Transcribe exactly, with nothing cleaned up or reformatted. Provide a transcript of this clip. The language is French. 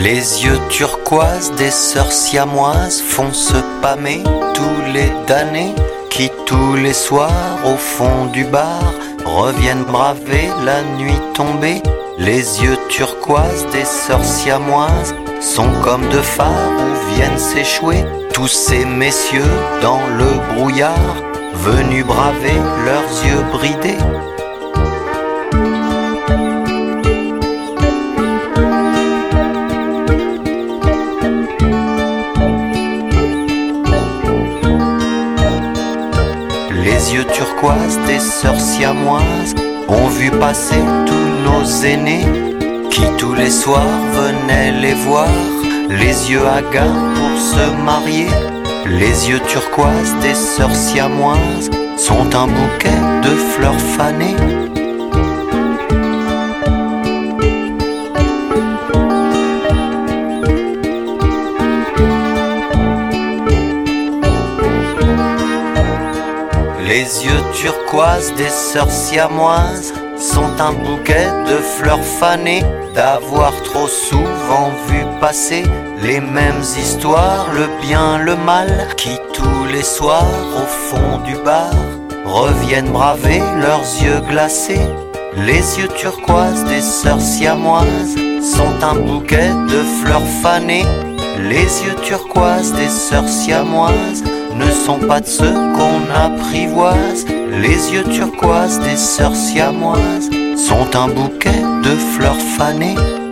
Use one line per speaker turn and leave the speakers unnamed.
Les yeux turquoises des sœurs siamoises font se pâmer tous les damnés qui tous les soirs au fond du bar reviennent braver la nuit tombée. Les yeux turquoises des sœurs siamoises sont comme deux phares où viennent s'échouer tous ces messieurs dans le brouillard, venus braver leurs yeux bridés. Les yeux turquoises des sœurs siamoises ont vu passer tous nos aînés qui tous les soirs venaient les voir, les yeux hagards pour se marier. Les yeux turquoises des sœurs siamoises sont un bouquet de fleurs fanées. Les yeux turquoises des sœurs siamoises sont un bouquet de fleurs fanées, d'avoir trop souvent vu passer les mêmes histoires, le bien, le mal, qui tous les soirs au fond du bar reviennent braver leurs yeux glacés. Les yeux turquoises des sœurs siamoises sont un bouquet de fleurs fanées. Les yeux turquoises des sœurs siamoises ne sont pas de ceux qu'on apprivoise. Les yeux turquoises des sœurs siamoises sont un bouquet de fleurs fanées.